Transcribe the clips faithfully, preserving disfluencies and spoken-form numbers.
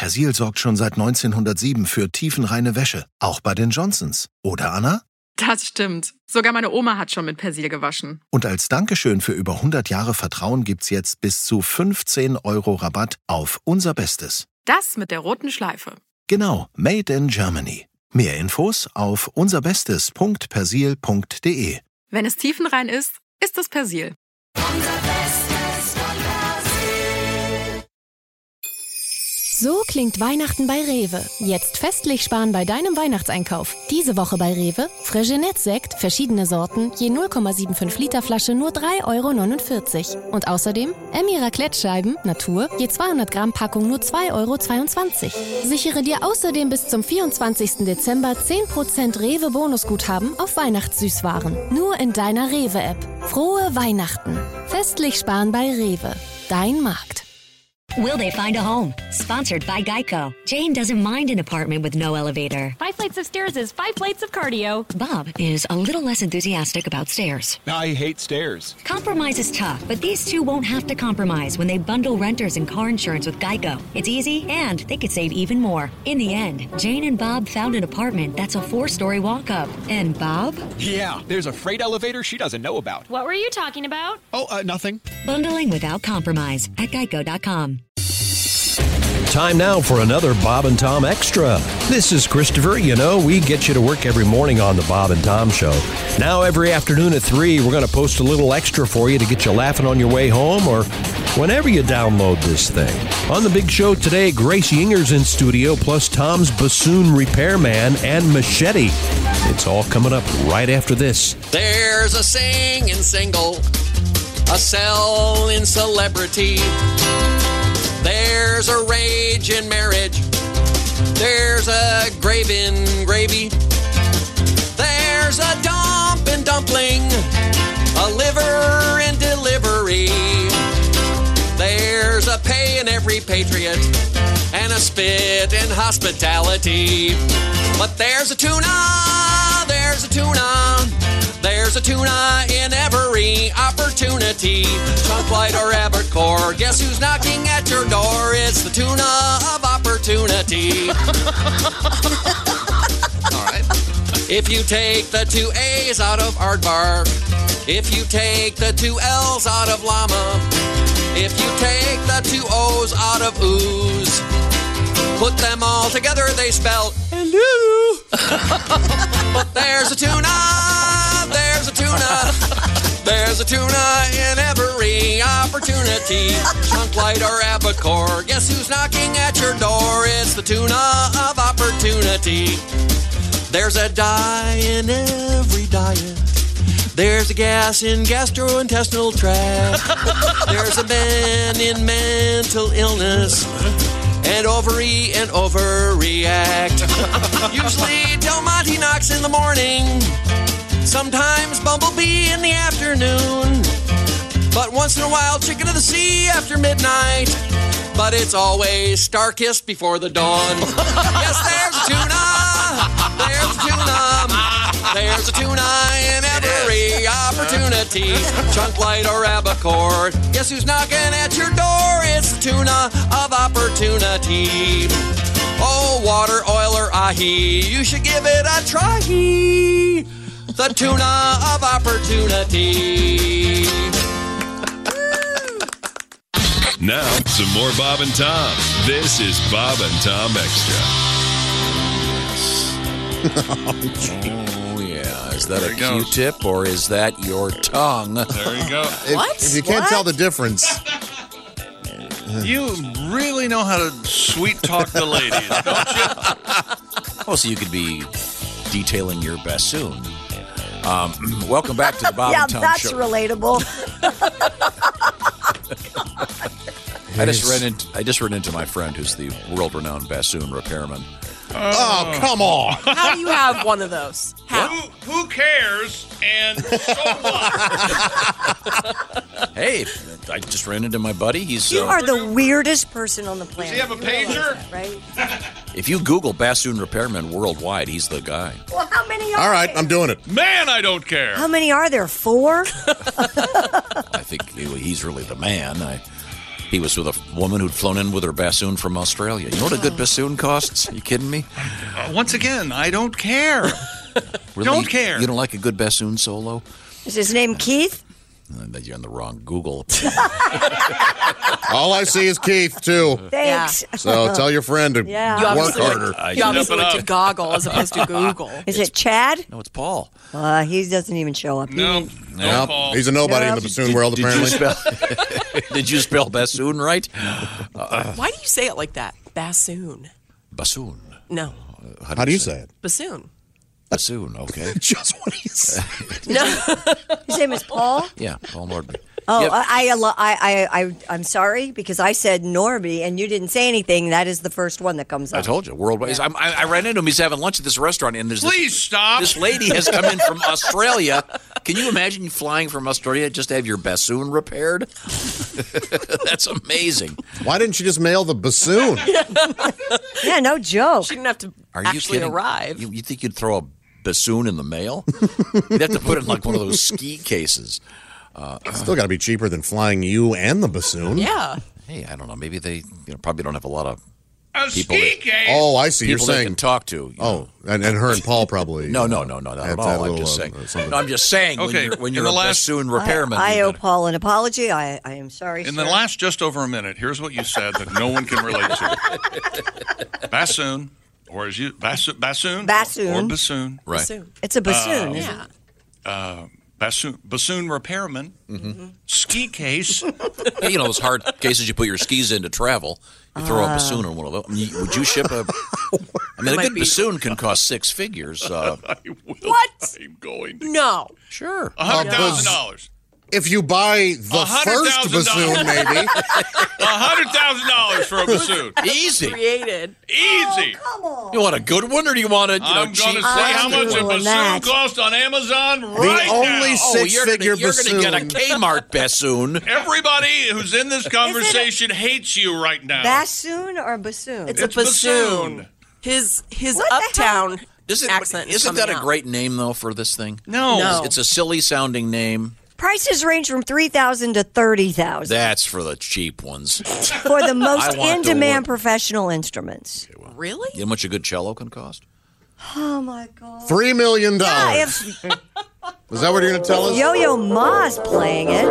Persil sorgt schon seit neunzehnhundertsieben für tiefenreine Wäsche, auch bei den Johnsons. Oder, Anna? Das stimmt. Sogar meine Oma hat schon mit Persil gewaschen. Und als Dankeschön für über hundert Jahre Vertrauen gibt's jetzt bis zu fünfzehn Euro Rabatt auf unser Bestes. Das mit der roten Schleife. Genau, made in Germany. Mehr Infos auf unserbestes punkt persil punkt de. Wenn es tiefenrein ist, ist es Persil. So klingt Weihnachten bei Rewe. Jetzt festlich sparen bei deinem Weihnachtseinkauf. Diese Woche bei Rewe: Fregenet-Sekt, verschiedene Sorten, je null Komma fünfundsiebzig Liter Flasche nur drei Euro neunundvierzig. Und außerdem Emmy Raclette-Scheiben, Natur, je zweihundert Gramm Packung nur zwei Euro zweiundzwanzig. Sichere dir außerdem bis zum vierundzwanzigsten Dezember zehn Prozent Rewe-Bonusguthaben auf Weihnachtssüßwaren. Nur in deiner Rewe-App. Frohe Weihnachten. Festlich sparen bei Rewe. Dein Markt. Will they find a home? Sponsored by Geico. Jane doesn't mind an apartment with no elevator. Five flights of stairs is five plates of cardio. Bob is a little less enthusiastic about stairs. I hate stairs. Compromise is tough, but these two won't have to compromise when they bundle renters and car insurance with Geico. It's easy, and they could save even more. In the end, Jane and Bob found an apartment that's a four-story walk-up. And Bob? Yeah, there's a freight elevator she doesn't know about. What were you talking about? Oh, uh, nothing. Bundling without compromise at geico dot com. Time now for another Bob and Tom Extra. This is Christopher. You know, we get you to work every morning on the Bob and Tom Show. Now, every afternoon at three, we're going to post a little extra for you to get you laughing on your way home or whenever you download this thing. On the big show today, Grace Yinger's in studio, plus Tom's bassoon repairman and machete. It's all coming up right after this. There's a singing single, a selling celebrity. There's a rage in marriage. There's a grave in gravy. There's a dump in dumpling, a liver in delivery. There's a pay in every patriot and a spit in hospitality. But there's a tuna, there's a tuna, there's a tuna in every opportunity. Chunk light or albacore, guess who's knocking at your door? It's the tuna of opportunity. All right. If you take the two A's out of aardvark, if you take the two L's out of llama, if you take the two O's out of ooze, put them all together, they spell hello. But there's a tuna, there's a tuna, there's a tuna in every opportunity. Chunk light or albacore, guess who's knocking at your door? It's the tuna of opportunity. There's a dye in every diet. There's a gas in gastrointestinal tract. There's a man in mental illness and overeat and overreact. Usually Del Monte knocks in the morning, sometimes Bumblebee in the afternoon, but once in a while Chicken of the Sea after midnight. But it's always Starkist before the dawn. Yes, there's a tuna, there's a tuna, there's a tuna in every opportunity. Chunk light or albacore, guess who's knocking at your door? It's the tuna of opportunity. Oh, water, oil, or ahi, you should give it a try. The tuna of opportunity. Now, some more Bob and Tom. This is Bob and Tom Extra. Oh, yeah. Is that a Q-tip or is that your tongue? There you go. What? If, if you can't what? tell the difference. You really know how to sweet-talk the ladies, don't you? Oh, so you could be detailing your bassoon. Um, welcome back to the Bob yeah, and Tom that's Show. relatable. I just ran into I just ran into my friend who's the world-renowned bassoon repairman. Oh, oh come on! How do you have one of those? How? Who, who cares? And so what? Hey, I just ran into my buddy. He's you uh, are the weirdest person on the planet. Does he have a pager? That, right? If you Google bassoon repairman worldwide, he's the guy. Well, how many are All right, there? I'm doing it. Man, I don't care. How many are there? Four? I think he's really the man. I He was with a woman who'd flown in with her bassoon from Australia. You know what a good bassoon costs? Are you kidding me? Uh, once again, I don't care. Really? Don't care. You don't like a good bassoon solo? Is his name Keith? Uh, You're on the wrong Google. All I see is Keith, too. Thanks. So tell your friend to Yeah. You work obviously went- harder. I You obviously Step it went to up. Goggle as opposed to Google. Is it Chad? No, it's Paul. Uh, he doesn't even show up. No, Nope. He's a nobody in the bassoon world, Did apparently. you spell, did you spell bassoon right? Uh, Why do you say it like that? Bassoon. bassoon. No. How do you say it? Bassoon. Bassoon, okay. Just what he said. No. His name is Paul? Yeah, Paul Nordby. Oh, Yep. I, I, I, I, I'm sorry because I said Norby and you didn't say anything. That is the first one that comes up. I told you, worldwide. I'm- I, I ran into him. He's having lunch at this restaurant, and there's Please this, stop. This lady has come in from Australia. Can you imagine you flying from Australia just to have your bassoon repaired? That's amazing. Why didn't you just mail the bassoon? Yeah, no joke. She didn't have to Are you actually kidding? arrive. You, you think you'd throw a bassoon in the mail? You'd have to put it in like one of those ski cases. Uh, Still got to be cheaper than flying you and the bassoon. Yeah. Hey, I don't know. Maybe they you know, probably don't have a lot of A people. ski That, case. Oh, I see. You're people they saying. can talk to. you know. Oh, and, and her and Paul probably. No, uh, no, no, no, not had at that all. I'm little, just uh, saying. something. No, I'm just saying. Okay, When you're, when in you're the a last- bassoon repairman, I you owe gotta- Paul an apology. I, I am sorry. In sir. the last just over a minute, here's what you said that no one can relate to. Bassoon, or as you bassoon, bassoon, Bassoon. or bassoon, right? Bassoon. It's a bassoon. Uh, isn't Yeah. it? uh, bassoon, bassoon repairman, Mm-hmm. ski case. Yeah, you know those hard cases you put your skis in to travel. You throw a bassoon on one of those. I mean, would you ship a? I mean, a Might good be- bassoon can cost six figures. Uh, I will. What? I'm going to. No. sure. A hundred Uh, thousand bas- dollars. If you buy the A hundred first thousand bassoon, dollars. maybe. A hundred thousand dollars for a bassoon. Easy. Created. Easy. You want a good one, or do you want a you know I'm going cheap? to say how I'm much a doing bassoon that. costs on Amazon right only now. s- Oh, you're six-figure gonna, you're bassoon. going to get a Kmart bassoon. Everybody who's in this conversation hates you right now. Bassoon or bassoon? It's, It's a bassoon. bassoon. His his What the uptown Isn't, accent is isn't that coming a out. great name though for this thing? no. No. It's a silly sounding name. Prices range from three thousand to thirty thousand That's for the cheap ones. for the most I want to in-demand work- professional instruments. Really? You know how much a good cello can cost? Oh my god! Three million Yeah, dollars. if Is that what you're going to tell us? Yo-Yo Ma's playing it.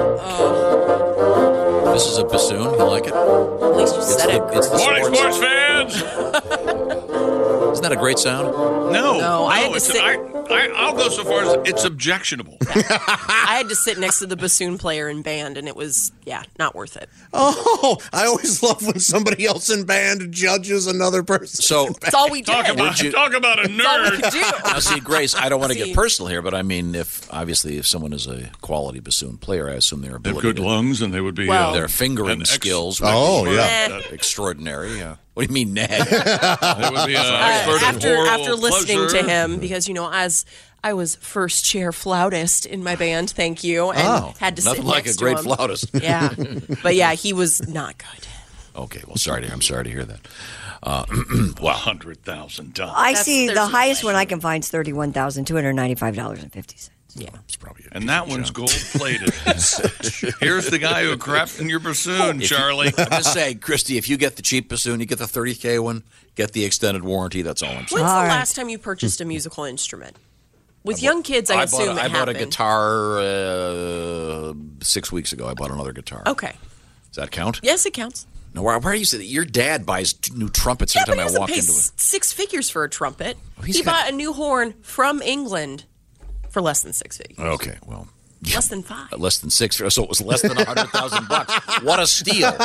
This is a bassoon. You like it? At least you It's said the, it. it's the Morning, sports. sports fans. Isn't that a great sound? No, No, I had to it's, sit- I, I, I'll go so far as it's objectionable. I had to sit next to the bassoon player in band, and it was, yeah, not worth it. Oh, I always love when somebody else in band judges another person. So That's all we did. Talk about, Would you- talk about a That's all we nerd. do. now, see, Grace, I don't want to See. get personal here, but I mean, if obviously if someone is a quality bassoon player, I assume their They have ability good to, lungs, and they would be. Well- uh, their fingering an ex- skills. would Oh, be yeah. extraordinary. Yeah. What do you mean, nag? They would be an Uh, expert in after oral after listening pleasure. to him, because you know, as I was first chair flautist in my band, thank you, and Oh, had to sit nothing like next a great to him. flautist. Yeah, but yeah, he was not good. Okay, well, sorry to I'm sorry to hear that. Uh, Wow, hundred thousand dollars. I That's- see there's the a highest one I can find is thirty-one thousand two hundred ninety-five dollars and fifty cents. Yeah, it's probably. A And that one's gold plated. Here's the guy who crapped in your bassoon, If you- Charlie. I'm just saying, Christy, if you get the cheap bassoon, you get the thirty K one, get the extended warranty. That's all I'm When's saying. the All right. last time you purchased a musical instrument? With young kids, I, I assume bought, a, it I bought a happened. guitar uh, six weeks ago. I bought another guitar. Okay, Does that count? yes, it counts. No, where, where are you? Say your dad buys t- new trumpets Yeah, every but he time I doesn't walk pay into s- it. six figures for a trumpet. he's He got- bought a new horn from England for less than six figures. Okay, well, Less than five. uh, less than six. So it was less than a hundred thousand bucks. What a steal!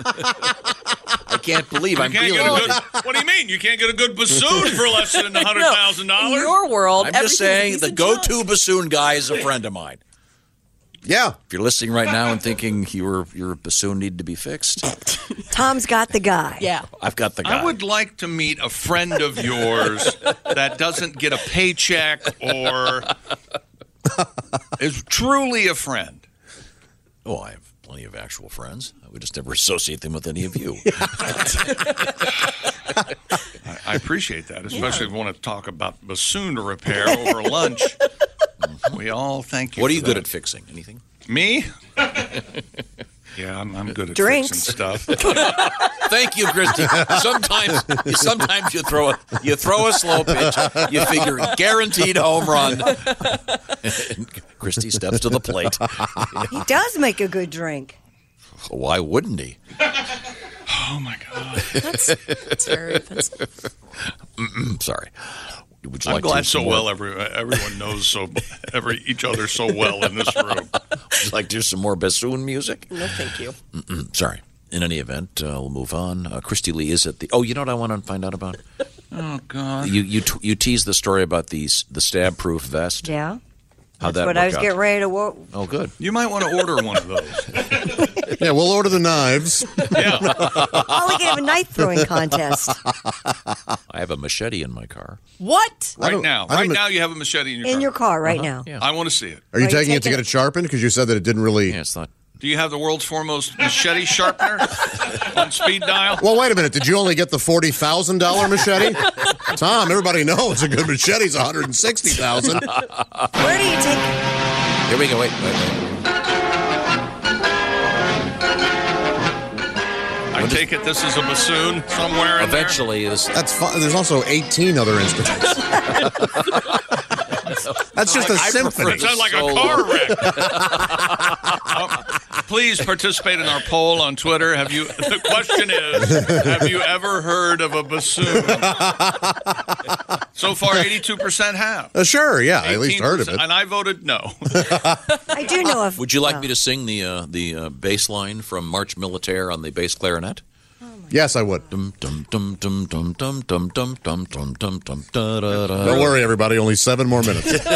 I can't believe You I'm can't dealing get a with good, it. what do you mean? You can't get a good bassoon for less than a hundred thousand In dollars? your world, I'm just saying the everything's a go-to junk. bassoon guy is a friend of mine. Yeah. If you're listening right now and thinking your your bassoon needed to be fixed, Tom's got the guy. Yeah. I've got the guy. I would like to meet a friend of yours that doesn't get a paycheck or is truly a friend. Oh, I have plenty of actual friends. I would just never associate them with any of you. I, I appreciate that, especially if you want to talk about bassoon repair over lunch. We all thank you. What are for you good that. at fixing? Anything? Me? Yeah, I'm, I'm good at Drinks. fixing stuff. Thank you, Christy. Sometimes, sometimes you throw a you throw a slow pitch. You figure guaranteed home run. Christy steps to the plate. He does make a good drink. Why wouldn't he? Oh my God, That's, that's very offensive. Sorry. Would you I'm like glad to so more? well. Every, everyone knows so every each other so well in this room. Would you like to do some more bassoon music? No, thank you. Mm-mm, sorry. In any event, uh, we'll move on. Uh, Christy Lee is at the. Oh, you know what I want to find out about? Oh God! You you t- you teased the story about the s- the stab-proof vest. Yeah. How'd That's that what work I was out? getting ready to work. Oh, good. You might want to order one of those. Yeah, we'll order the knives. Yeah. Oh, we can have a knife throwing contest. I have a machete in my car. What? Right now, I don't right ma- now, you have a machete in your In car. your car right Uh-huh, now. Yeah. I want to see it. Are you Are you taking it to taking get it sharpened? Because you said that it didn't really. Yeah, it's not. Do you have the world's foremost machete sharpener on speed dial? Well, wait a minute. Did you only get the forty thousand dollars machete? Tom, everybody knows a good machete's one hundred sixty thousand dollars. Where do you take Here we go. Wait, wait, wait. I take it this is a bassoon somewhere in Eventually, this. That's fun. There's also eighteen other instruments. That's just a I symphony. It sounds like a Solo. car wreck. Oh, please participate in our poll on Twitter. Have you? The question is: have you ever heard of a bassoon? So far, eighty-two percent have. Uh, sure, yeah, I at least heard of it. And I voted no. I do know of. Would you like well, me to sing the uh, the uh, bass line from March Militaire on the bass clarinet? Yes, I would. Dum dum dum dum dum dum dum dum dum dum dum dum da da da. Don't worry, everybody. Only seven more minutes. Brilliant.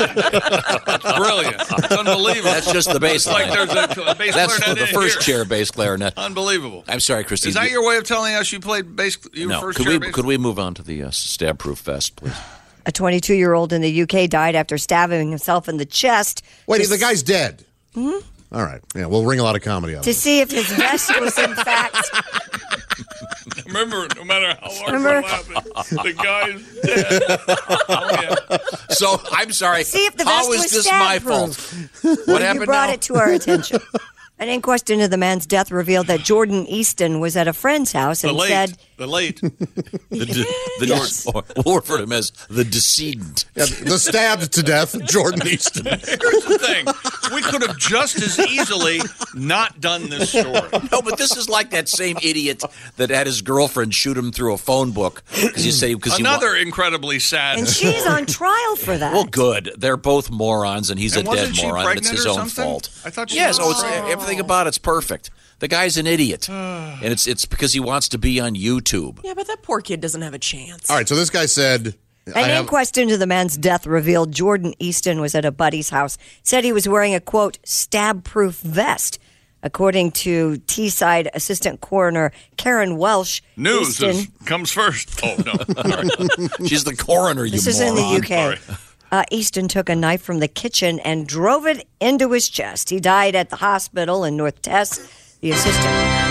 It's unbelievable. That's just the bass It's like line. there's a bass That's for clarinet the in first here. chair bass clarinet. Unbelievable. I'm sorry, Christine. Is that your way of telling us you played bass? You were No. first Could chair we bass? could we move on to the uh, stab-proof vest, please? a twenty-two-year-old in the U K died after stabbing himself in the chest. Wait, to the guy's dead. Hmm? All right. Yeah, we'll ring a lot of comedy out of To it. see if his vest was in fact. Remember, no matter how hard Remember? we're laughing, the guy's dead. Oh, yeah. So I'm sorry. See if the How vest is was this my stab-proof. fault? What happened You brought now? it to our attention. An inquest into the man's death revealed that Jordan Easton was at a friend's house The and late. said, The late. The, de- the Yes. or, we'll refer to him as the decedent. Yeah, the stabbed to death, Jordan Easton. Here's the thing. We could have just as easily not done this story. No, but this is like that same idiot that had his girlfriend shoot him through a phone book because you say because Another incredibly sad. and she's on trial for that. Well, good. They're both morons, and he's And a dead wasn't she moron, and it's pregnant his or own something? fault. I thought she yes. was. Oh, it's, everything about it's perfect. The guy's an idiot, and it's it's because he wants to be on YouTube. Yeah, but that poor kid doesn't have a chance. All right, so this guy said. I An have, inquest into the man's death revealed Jordan Easton was at a buddy's house. Said he was wearing a, quote, stab-proof vest. According to Teesside Assistant Coroner Karen Welsh, News Easton, is, comes first. Oh, no. All right. She's the coroner, you this is moron. in the U K. Sorry. Uh, Easton took a knife from the kitchen and drove it into his chest. He died at the hospital in North Tess. The assistant...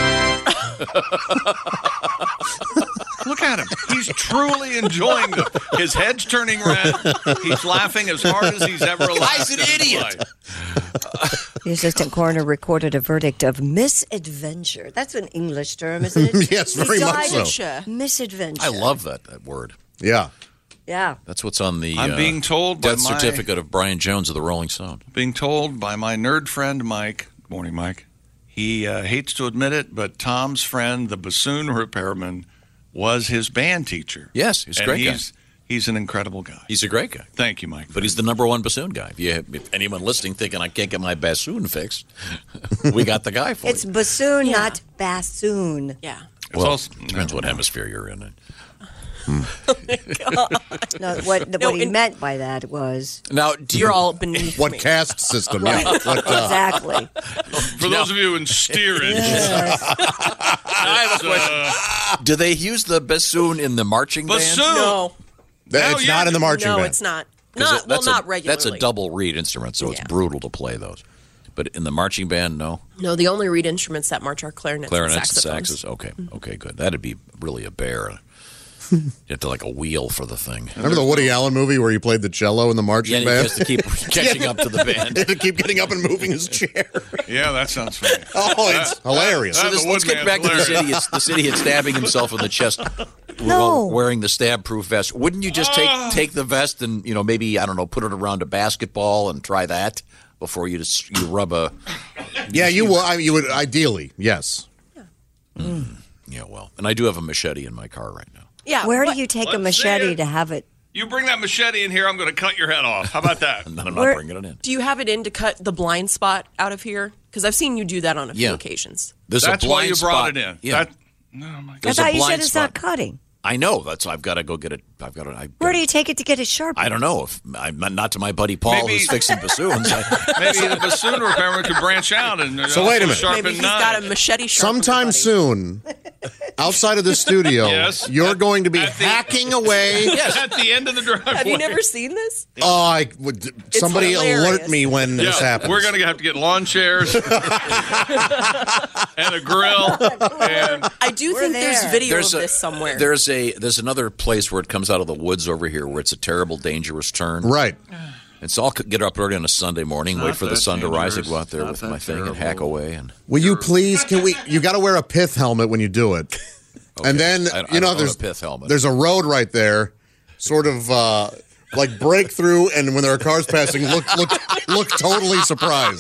Look at him. He's truly enjoying it. His head's turning red. He's laughing as hard as he's ever laughed. Guy's an in his idiot. life. The assistant coroner recorded a verdict of misadventure. That's an English term, isn't it? Yes, very He much died so. of Misadventure. I love that, that word. Yeah. Yeah. That's what's on the I'm uh, being told by death my- certificate of Brian Jones of the Rolling Stone. Being told by my nerd friend Mike, good morning, Mike, he uh, hates to admit it, but Tom's friend, the bassoon repairman, was his band teacher. Yes, he's a and great guy. he's, He's an incredible guy. He's a great guy. Thank you, Mike. But he's the number one bassoon guy. If, you have, if anyone listening thinking I can't get my bassoon fixed, we got the guy for It's you. bassoon, not bassoon. Yeah. It's Well, also, depends what hemisphere you're in. No, what, No, what he in- meant by that was Now, do You're you, all beneath What me. caste system? Yeah. What, uh, exactly. for those of you in steerage, I have a question. Do they use the bassoon in the marching bassoon. band? No. it's yeah. not in the marching No, band. it's not. 'Cause Not, it- well, that's not a, regularly. That's a double reed instrument, so it's Yeah. brutal to play those. But in the marching band, no. No, the only reed instruments that march are clarinets, Clarinets and and saxophones. saxes. Okay, okay, good. That'd be really a bear. You have to like a wheel for the thing. Remember the Woody Allen movie where he played the cello in the marching Yeah, and band? he has to keep catching up to the band. He had to keep getting up and moving his chair. Yeah, that sounds funny. Oh, it's hilarious. So this, let's get back to this idiot, this idiot stabbing himself in the chest No. while wearing the stab-proof vest. Wouldn't you just take take the vest and, you know, maybe, I don't know, put it around a basketball and try that before you just you rub a... Yeah, you would. I mean, you would ideally, yes. Mm. Yeah, well, and I do have a machete in my car right now. Yeah. Where what- do you take a Let's see machete it. to have it? You bring that machete in here, I'm going to cut your head off. How about that? And then I'm Where- not bringing it in. Do you have it in to cut the blind spot out of here? Because I've seen you do that on a few Yeah. occasions. There's That's a why blind you brought spot. it in. Yeah. That, oh my I There's a thought you blind said it's spot. not cutting. I know. That's I've got to go get it. I've got to. I, Where do you take it to get it sharpened? I don't know. If I'm not to my buddy Paul Maybe- who's fixing bassoons. I, Maybe the bassoon repairman could branch out and uh, So wait a minute. sharpen Maybe he's knives. got a machete sharpener. Sometime buddy. soon, outside of the studio, Yes. you're going to be At the- hacking away. At the end of the driveway. Have you never seen this? Oh, I would, somebody hilarious. alert me when this Yeah, happens. we're going to have to get lawn chairs and a grill. And I do We're think there. there's video There's of a- this somewhere. there's a there's another place where it comes out of the woods over here where it's a terrible, dangerous turn. Right. And so I'll c- get up early on a Sunday morning, Not wait for the that sun to rise, and dangerous. go out there Not with that my thing and terrible. hack away. And Will you please? Can we? You got to wear a pith helmet when you do it. And then I- I you know don't own there's a pith helmet. there's a road right there, sort of uh, like break through, and when there are cars passing, look look look totally surprised.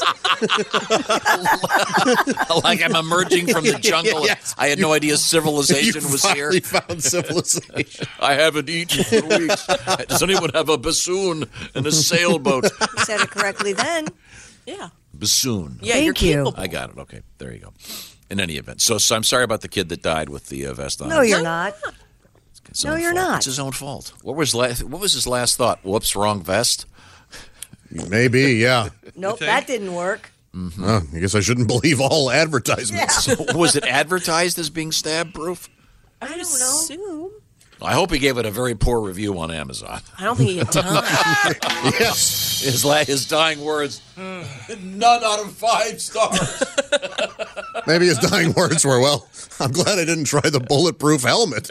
like I'm emerging from the jungle. Yes. I had no idea civilization You was here. finally found civilization. I haven't eaten for weeks. Does anyone have a bassoon and a sailboat? You said it correctly then. yeah. Bassoon. Yeah, Thank you're you. capable. I got it. Okay, there you go. In any event, so, so I'm sorry about the kid that died with the uh, vest on. No, you're not. It's his no, own you're fault. not. It's his own fault. What was la- What was his last thought? Whoops, wrong vest. Maybe, yeah. Nope, that didn't work. Mm-hmm. Oh, I guess I shouldn't believe all advertisements. So was it advertised as being stab proof? I don't know. I hope he gave it a very poor review on Amazon. I don't think he had time. Yes. His la- his dying words. None out of five stars. Maybe his dying words were, well, I'm glad I didn't try the bulletproof helmet.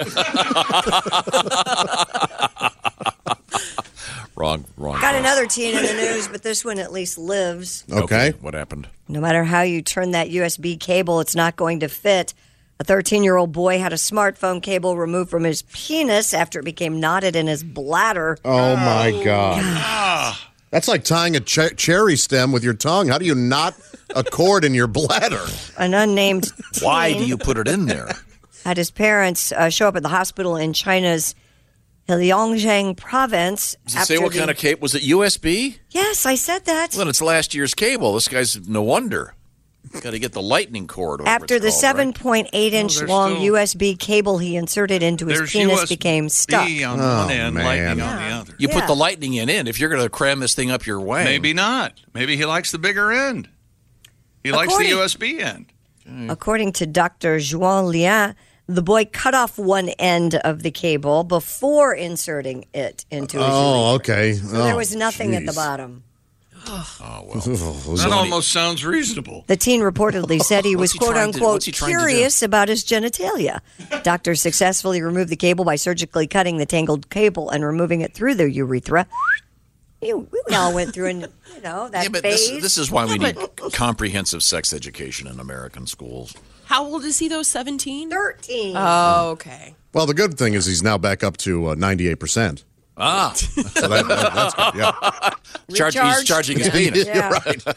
wrong, wrong. Got vest. another teen in the news, but this one at least lives. Okay. What happened? No matter how you turn that U S B cable, it's not going to fit. A thirteen-year-old boy had a smartphone cable removed from his penis after it became knotted in his bladder. Oh, my God. That's like tying a ch- cherry stem with your tongue. How do you knot a cord in your bladder? An unnamed teen Why do you put it in there? had his parents uh, show up at the hospital in China's Heilongjiang province. Does it say what the- kind of cable? Was it U S B? Yes, I said that. Well, it's last year's cable. This guy's no wonder. Got to get the lightning cord. Over After it's the called, seven right? point eight inch there's long still- U S B cable he inserted into his There's penis U S B became stuck. on Oh, one end, man. lightning on the other. You Yeah. put the lightning in in. If you're going to cram this thing up your wang, Maybe not. Maybe he likes the bigger end. He likes the According- U S B end. According to Doctor Zhuang Lian, the boy cut off one end of the cable before inserting it into his Oh, urethra. okay. So Oh, there was nothing at the jeez. bottom. Oh well. That almost sounds reasonable. The teen reportedly said he was What's he quote trying to- unquote what's he trying to do? curious about his genitalia. Doctors successfully removed the cable by surgically cutting the tangled cable and removing it through the urethra. You, we all went through, and you know that Yeah, but phase. this, this is why we need comprehensive sex education in American schools. How old is he, though? seventeen? thirteen. Oh, okay. Well, the good thing is he's now back up to uh, ninety-eight percent. Ah, So that, that, that's good, yeah. Charge, he's Recharged. charging his penis. Yeah.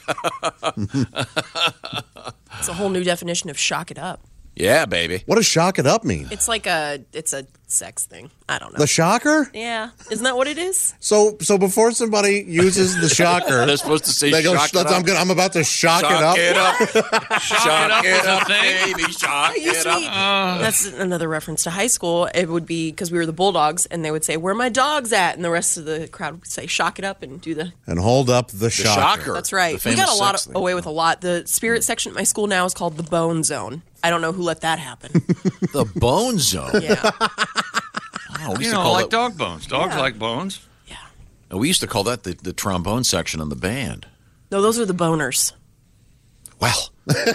Right. It's a whole new definition of shock it up. Yeah, baby. What does shock it up mean? It's like a, it's a sex thing. I don't know. The shocker? Yeah. Isn't that what it is? So so before somebody uses the shocker, They're supposed to say they go, shock it "Let's- I'm, up." gonna, I'm about to shock, Shock it up. it up. Shock it up, thing. baby. Shock I used it to up. be, that's another reference to high school. It would be because we were the Bulldogs, and they would say, "Where are my dogs at?" And the rest of the crowd would say, "Shock it up," and do the. And hold up the, The shocker. shocker. That's right. The We got famous a lot sex of, thing. away with a lot. The spirit section at my school now is called the Bone Zone. I don't know who let that happen. The bone zone. Yeah. Oh, we You used to know, call like that, dog bones. Dogs Yeah. like bones. we used to call that the, the trombone section in the band. No, those are the boners. Well.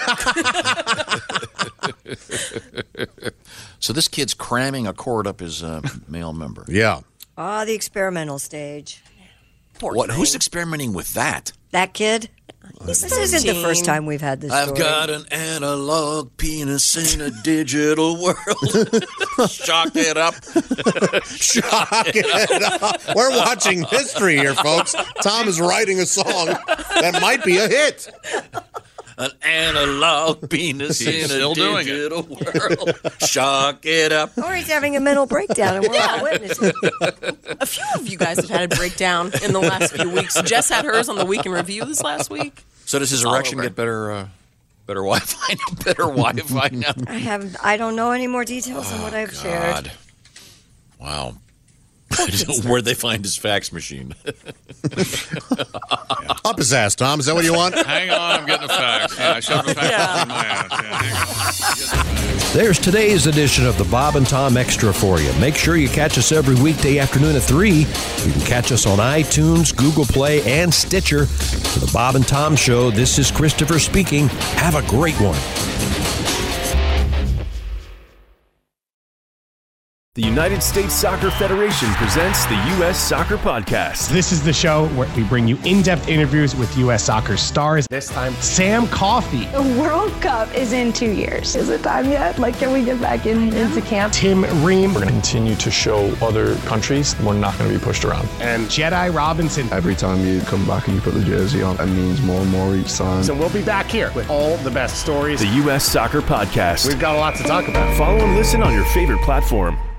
So this kid's cramming a cord up his uh, male member. Yeah. Ah, the experimental stage. Poor What? thing. Who's experimenting with that? That kid? This isn't the first time we've had this I've story. got an analog penis in a digital world. Shock it up. Shock it up. We're watching history here, folks. Tom is writing a song that might be a hit. An analog penis He's in still a doing digital world. Shock it up. Or he's having a mental breakdown, and we're all witnessing. A few of you guys have had a breakdown in the last few weeks. Jess had hers on the Week in Review this last week. So does his It's all erection over. get better? Uh, better Wi-Fi. Better Wi-Fi now. I have. I don't know any more details than what I've shared. God. Wow. Where'd they find his fax machine? Up his ass, Tom. Is that what you want? Hang on, I'm getting a fax. Yeah, I shoved a fax Yeah. in my ass. Yeah, hang on. There's today's edition of the Bob and Tom Extra for you. Make sure you catch us every weekday afternoon at three. You can catch us on iTunes, Google Play, and Stitcher. For the Bob and Tom Show, this is Christopher speaking. Have a great one. The United States Soccer Federation presents the U S Soccer Podcast. This is the show where we bring you in-depth interviews with U S soccer stars. This time, Sam Coffey. The World Cup is in two years. Is it time yet? Like, can we get back in, into camp? Tim Ream. We're going to continue to show other countries we're not going to be pushed around. And Jedi Robinson. Every time you come back and you put the jersey on, it means more and more each time. So we'll be back here with all the best stories. The U S Soccer Podcast. We've got a lot to talk about. Follow and listen on your favorite platform.